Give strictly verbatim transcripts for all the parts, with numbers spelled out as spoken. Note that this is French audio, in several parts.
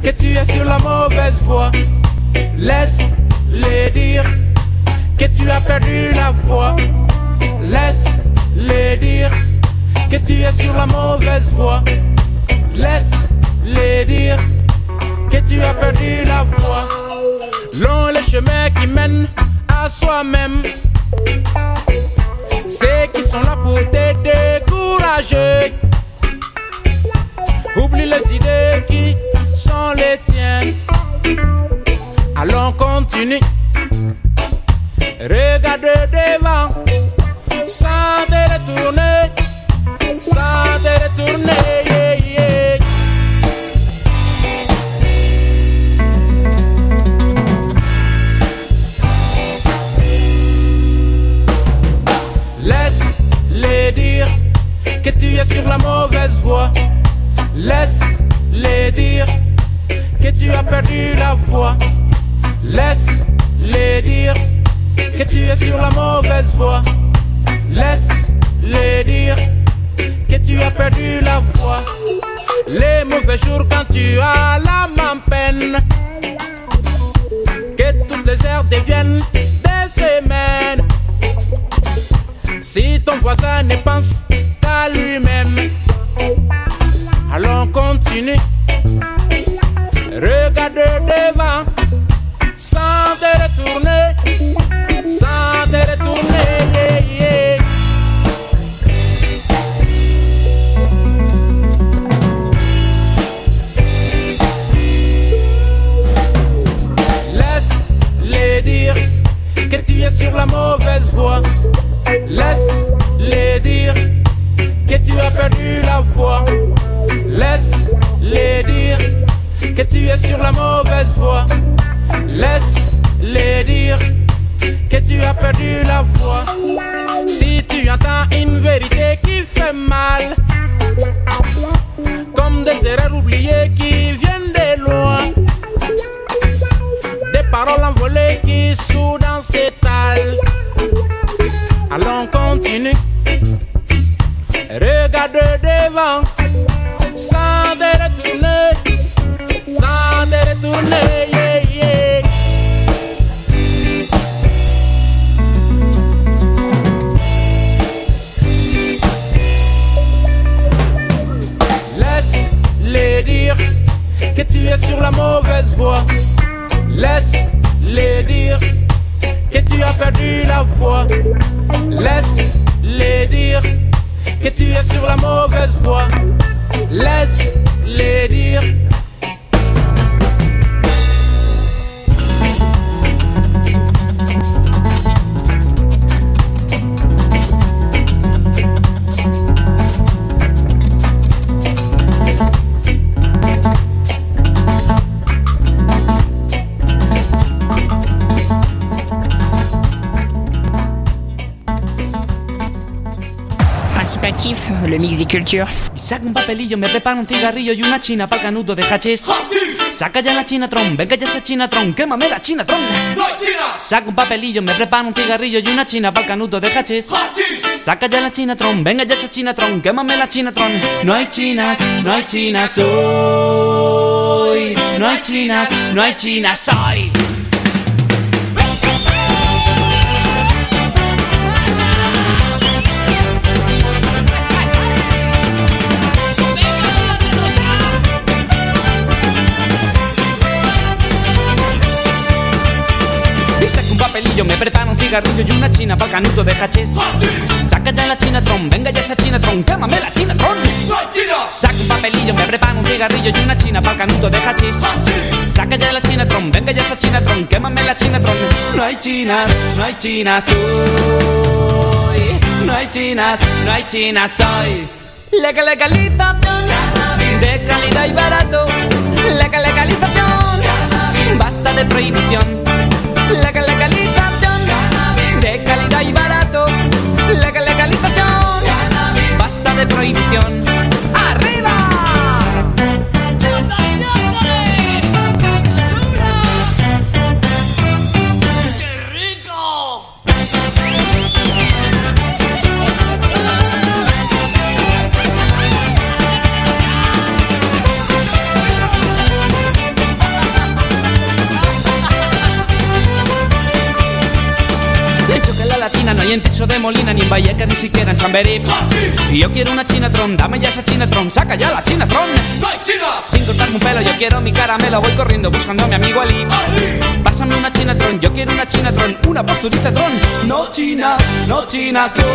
que tu es sur la mauvaise voie. Laisse-les dire que tu as perdu la foi. Laisse-les dire que tu es sur la mauvaise voie. Laisse-les dire que tu as perdu la foi. Long est le chemin qui mène à soi-même. Ceux qui sont là pour te décourager. Oublie les idées qui sont les tiennes. Allons continue. Regarde devant sans te retourner, sans te retourner, yeah, yeah. Laisse-les dire que tu es sur la mauvaise voie. Laisse-les dire que tu as perdu la foi. Laisse-les dire que tu es sur la mauvaise voie. Laisse-les dire que tu as perdu la foi. Les mauvais jours quand tu as l'âme en peine, que toutes les heures deviennent des semaines. Si ton voisin ne pense qu'à lui-même, allons continue. Regarde devant sans te retourner, sans te retourner, yeah, yeah. Laisse-les dire que tu es sur la mauvaise voie. Laisse-les dire que tu as perdu la foi. Laisse-les dire que tu es sur la mauvaise voie. Laisse-les dire que tu as perdu la foi. Si tu entends une vérité qui fait mal, comme des erreurs oubliées qui viennent de loin, des paroles envolées qui soudain s'étalent, allons continue. Regarde devant sans te retourner, sans te retourner, yeah, yeah. Laisse-les dire que tu es sur la mauvaise voie. Laisse-les dire que tu as perdu la foi. Laisse-les dire que tu es sur la mauvaise voie. Laisse-les dire. Participatif, le mix des cultures. Saca un papelillo, me prepara un cigarrillo y una china pa'l canuto de hachís. Saca ya la chinatron, venga ya esa chinatron, quémame la chinatron. ¡No hay chinas! Saca un papelillo, me prepara un cigarrillo y una china pa'l canuto de hachís. Saca ya la chinatron, venga ya esa chinatron, quémame la chinatron. No hay chinas, no hay chinas hoy. No hay chinas, no hay chinas hoy. Me preparo un cigarrillo y una china pa'l canuto de hachís. Saca ya la chinatron, venga ya esa chinatron, quémame la chinatron. Saca un papelillo, me preparo un cigarrillo y una china pa'l canuto de hachís. Saca ya la chinatron, venga ya esa chinatron, quémame la chinatron. No hay chinas, no hay chinas hoy. No hay chinas, no hay chinas hoy. Legal legalización de calidad y barato. Legal legalización, basta de prohibición. Legal legalización de calidad y barato. Legal legalización, basta de prohibición. ¡Arriba! ¡Qué rico! hay en Tirso de Molina, ni en Vallecas, ni siquiera en Chamberí. Y yo quiero una Chinatron, dame ya esa Chinatron, saca ya la Chinatron. Sin cortarme un pelo, yo quiero mi caramelo, voy corriendo buscando a mi amigo Ali. Pásame una Chinatron, yo quiero una Chinatron, una posturita tron. No chinas, no chinas soy.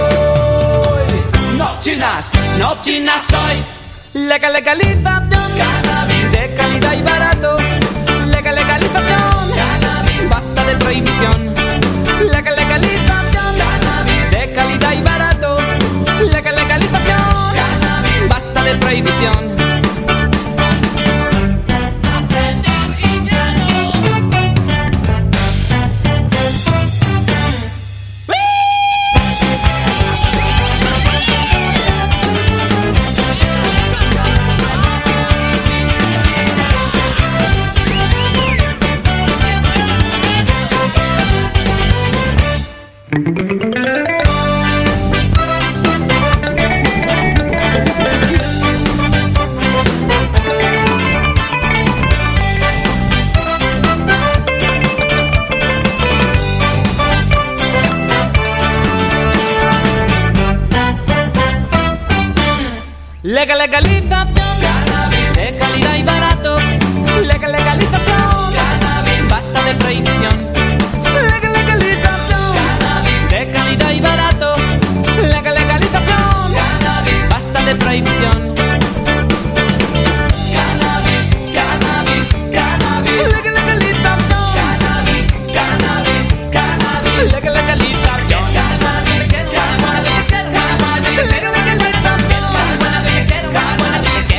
No chinas, no chinas soy. Legal, legalización, cannabis de calidad y barato. Legal, legalización, cannabis, basta de prohibición. Legal, legalización, cannabis de calidad y barato. Legal, legalización, cannabis, basta de prohibición. Legal, legalización, cannabis de calidad y barato. Legal, legalización, cannabis, basta de prohibición. Legal, legalización, cannabis de calidad y barato. Legal, legalización, cannabis, basta de prohibición. Cannabis, cannabis, cannabis. Legal, legalización, cannabis, cannabis, cannabis. Legal, legalización, cannabis, cannabis, cannabis. Legal, legalización, cannabis, cannabis.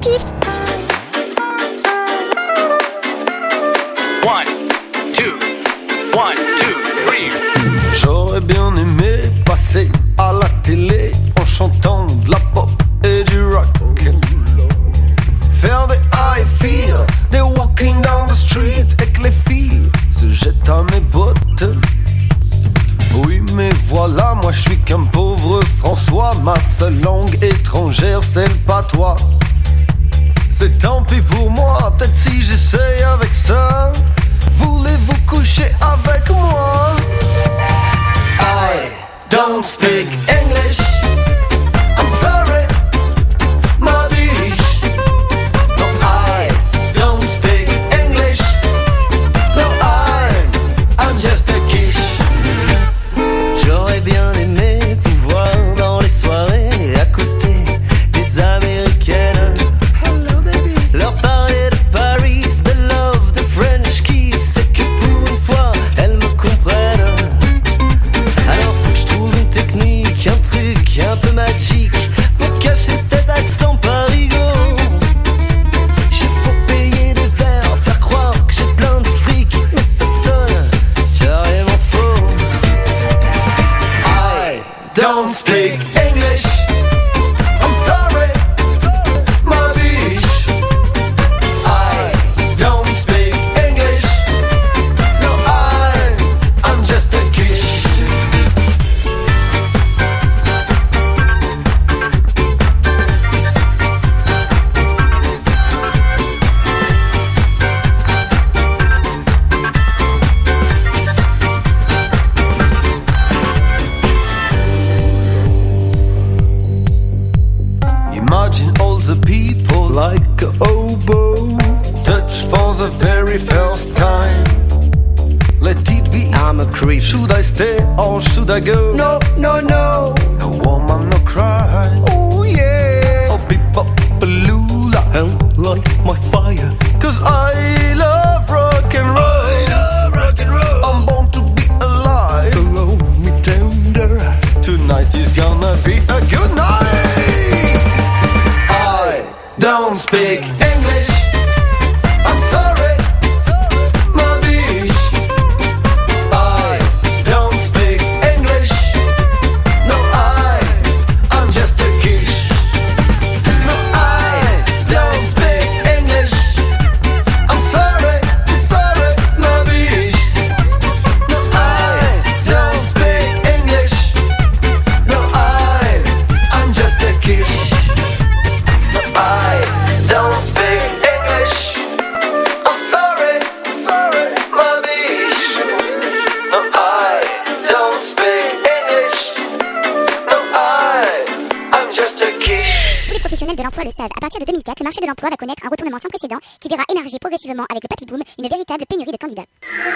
positif. One, two, one, two, three. J'aurais bien aimé passer à la télé en chantant de la pop et du rock. Faire des high feel, des walking down the street et que les filles se jettent à mes bottes. Oui mais voilà, moi je suis qu'un pauvre François. Ma seule langue étrangère c'est le patois. C'est tant pis pour moi, peut-être si j'essaye avec ça. Voulez-vous coucher avec moi? I don't speak English, I'm sorry, ma biche. No, I don't speak English. No, I, I'm just a quiche. J'aurais bien aimé pouvoir dans les soirées accoster des Américaines. Hello, baby. Leur parler de Paris, de love, de French kiss. C'est que pour une fois, elles me comprennent. Alors faut que je trouve une technique, un truc un peu magique pour cacher cet accent parigo. J'ai beau payer des verres, faire croire que j'ai plein de fric, mais ça sonne carrément faux. I don't speak English, I'm sorry, ma biche. I don't speak English. No, I, I'm just a quiche. Imagine all the people like a oboe, touch for the very first time. Let it be, I'm a creep. should I stay or should I go? No, no, no. A woman no cry. Oh yeah. Oh beep-up-a-lula. And light my fire. Cause I love rock and roll. I love rock and roll. I'm born to be alive. So love me tender. Tonight is gonna be a good night. I don't speak English, I'm sorry, ma biche. I don't speak English. No, I, I'm just a quiche. No, I don't speak English. I'm sorry, I'm sorry, ma biche. No, I don't speak English. No, I, I'm just a quiche. No, I don't speak English. I'm sorry, sorry, ma biche. No, I don't speak English. No, I, I'm just a quiche. Tous les professionnels de l'emploi le savent. À partir de deux mille quatre, le marché de l'emploi va connaître un retournement sans précédent qui verra émerger progressivement avec le papy boom une véritable pénurie de candidats.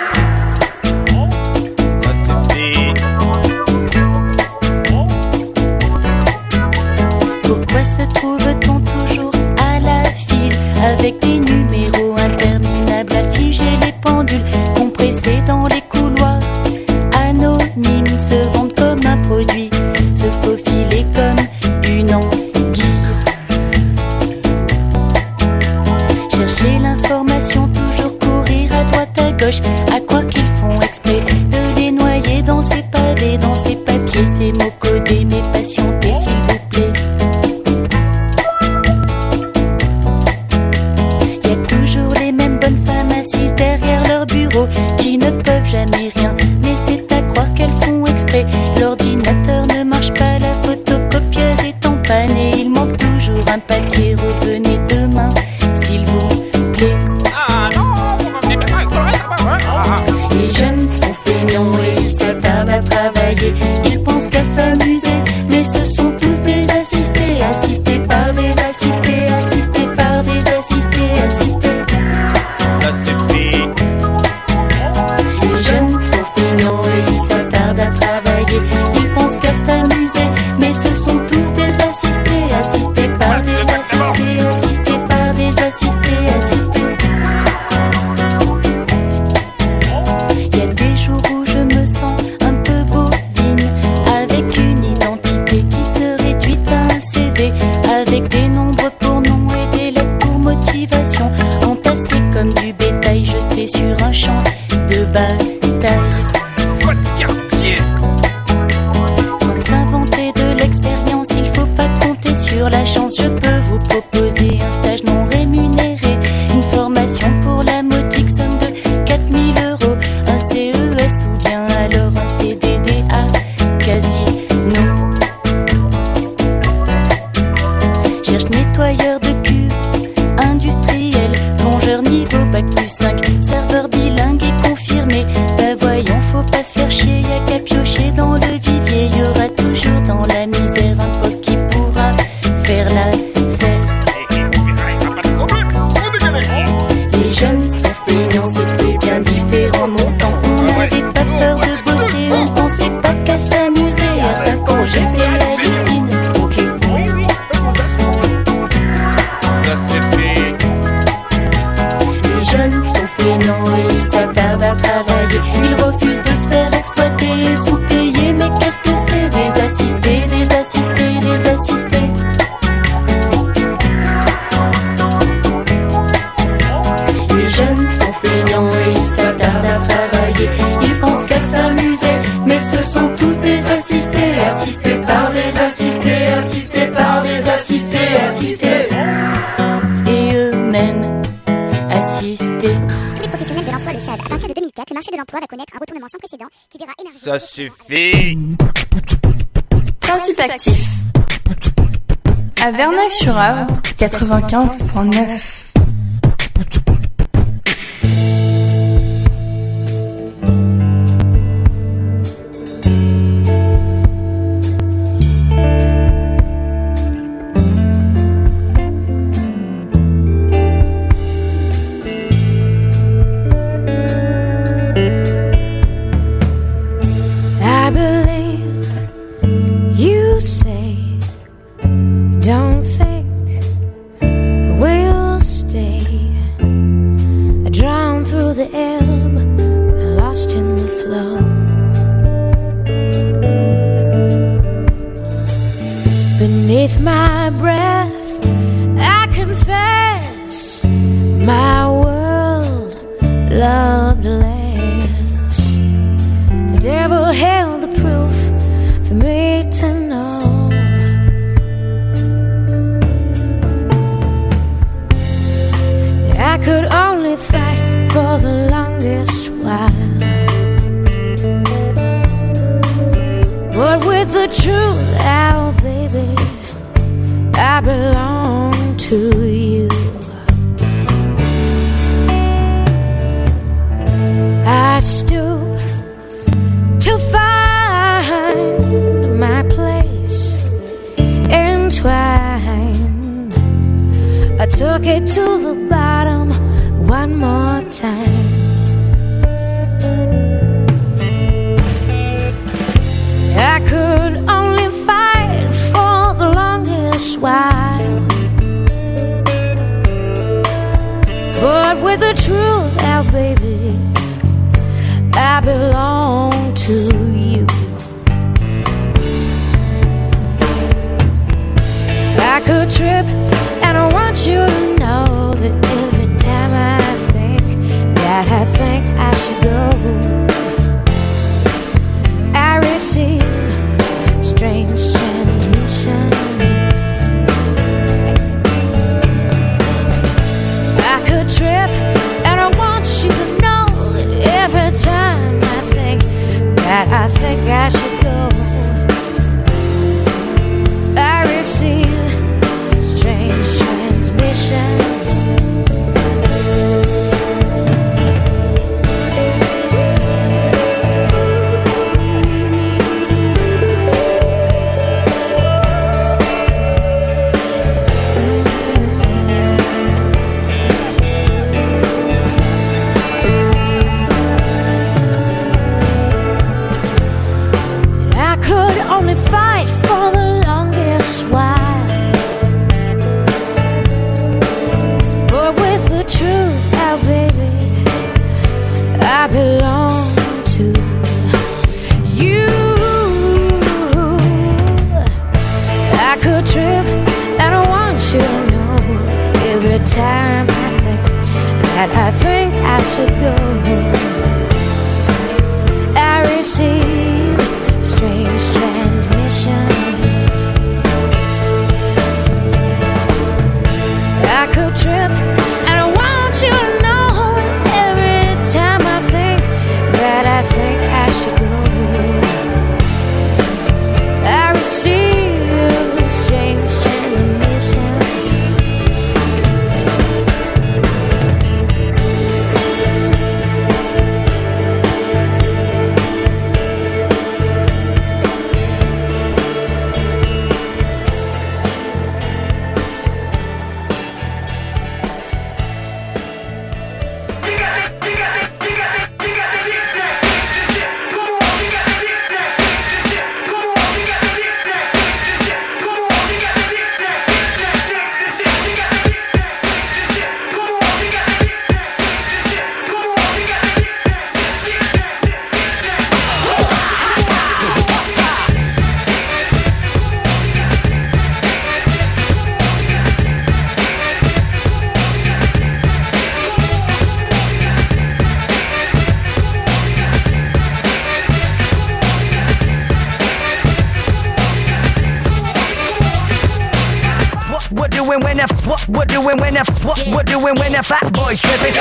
Pourquoi se trouve-t-on toujours à la file avec des numéros interminables à figer les pendules compressées dans les couloirs anonymes se vendent comme un produit, se faufiler comme une anguille. Chercher l'information, toujours courir à droite à gauche, à quoi qu'ils font exprès de les noyer dans ces pavés, dans ces papiers, ces mots codés, mais patientez s'il vous plaît. Y a toujours les mêmes bonnes femmes assises derrière leur bureau qui ne peuvent jamais rien, mais c'est à croire qu'elles font exprès. L'ordinateur ne marche pas, la photocopieuse est en panne et il manque toujours un papier. Revenez demain, s'il vous plaît. Les jeunes sont feignants et ils s'attardent à travailler. Ils pensent qu'à s'amuser, mais ce sont tous des assistés, assistés par des assistés, assistés par des assistés, assistés. Les jeunes sont feignants et ils s'attardent à travailler. émotions, entassées comme du bétail jeté sur un champ de bataille. Sans s'inventer de l'expérience, il faut pas compter sur la chance. Je peux vous proposer un stage non rémunéré, une formation pour la modique somme de quatre mille euros, un C E S ou bien alors un C D D à Casino. Cherche nettoyeur de cuve, industriel, plongeur niveau bac plus cinq, serveur bilingue et confirmé. Bah voyons, faut pas se faire chier, y'a qu'à piocher dans le vivier. Y'aura toujours dans la misère un pauvre qui pourra faire la fête. Les jeunes sont feignants, c'était bien différent mon temps. On n'avait pas peur de bosser, on pensait pas qu'à s'amuser. À cinq ans j'étais à l'usine. Les jeunes sont feignants et ils s'attardent à travailler. Ils refusent de se faire exploiter et sous-payer. Mais qu'est-ce que c'est des assistés, des assistés, des assistés? Les jeunes sont feignants et ils s'attardent à travailler. Ils pensent qu'à s'amuser, mais ce sont tous des assistés. Assistés par des assistés, assistés par des assistés, assistés. Et eux-mêmes assistés. Tous les professionnels de l'emploi le savent. À partir de deux mille quatre, le marché de l'emploi va connaître un retournement sans précédent qui verra émerger... Ça suffit. Principe actif. À Verneuil-sur-Avre, quatre-vingt-quinze virgule neuf. Beneath my breath, I confess my world loved less. The devil held the proof for me to know. I could only fight for the longest while, but with the truth out, baby, I belong to you. I stoop to find my place entwined. I took it to the bottom one more time. I could only fight for the longest while, but with the truth out, baby, I belong to you. I could trip, and I want you to know that every time I think that I think I should go, I receive strange transmissions. I could trip, and I want you to know that every time I think that I think I should go, I receive strange transmissions. Fight for the longest while, but with the truth out, baby, I belong to you. I could trip, and I want you to know every time I think that I think I should go. I receive strange transmissions. I could trip, and I want you to know every time I think that I think I should go. I receive strange transmissions. When the what we're doing when the what we're doing when the fat boys tripping.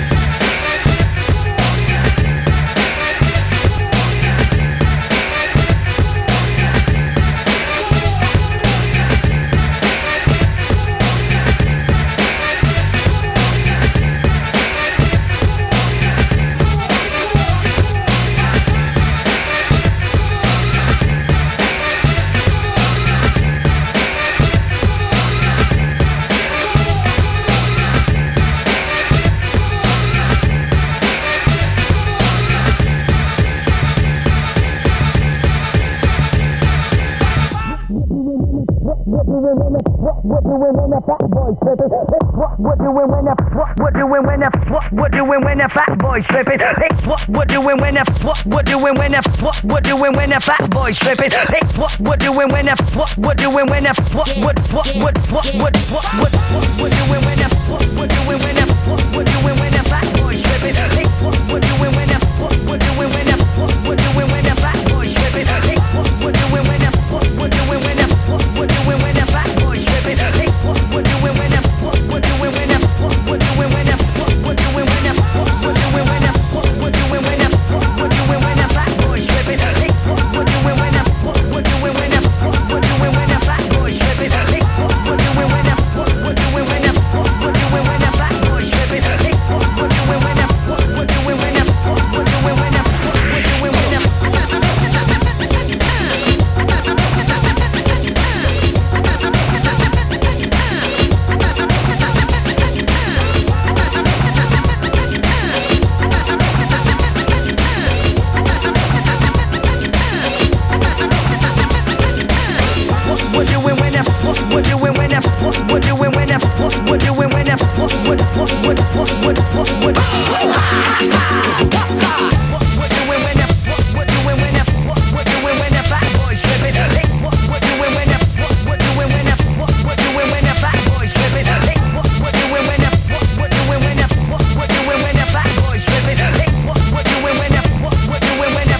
What we're doing when the fat boys tripping. What we're doing when the what we're doing when the what we're doing when the fat boys tripping. What we're doing when the what we're doing when the what we're doing when the fat boys tripping. What we're doing when the what we're doing when the what what what what what what what what we're doing when the what we're doing when the what we're doing when the fat boys tripping. What we're doing when the what we're doing when the what we're doing when the fat boys tripping. What we're doing when the what we're doing when the what we're doing when the fat boys tripping. What we're doing when the what we're doing when the what we're doing when the what we're doing when the what we're doing when the what we're doing when the what we're doing when the fat boys tripping. What we're doing when the what we're doing when the what we're doing when the fat boys tripping. What we're doing when the what we're doing when the what we're doing when the fat boys tripping. What we're doing when the what we're doing when the what we're doing when the what we're doing when the we're doing when the what we're doing when the what we're doing when the what we're doing when the what what what what what what what what we're doing when the what we're doing when the what we're doing when the fat boys tripping. What we're doing when the what we're doing when the what we're doing when the fat boys tripping. What we're doing when the what we're doing when the what we're doing when the fat boys tripping. What we're doing when the what we're doing when the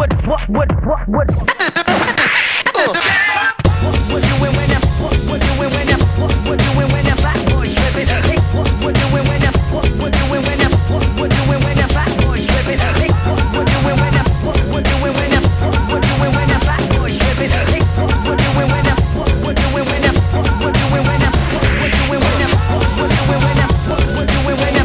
what, what, what, what?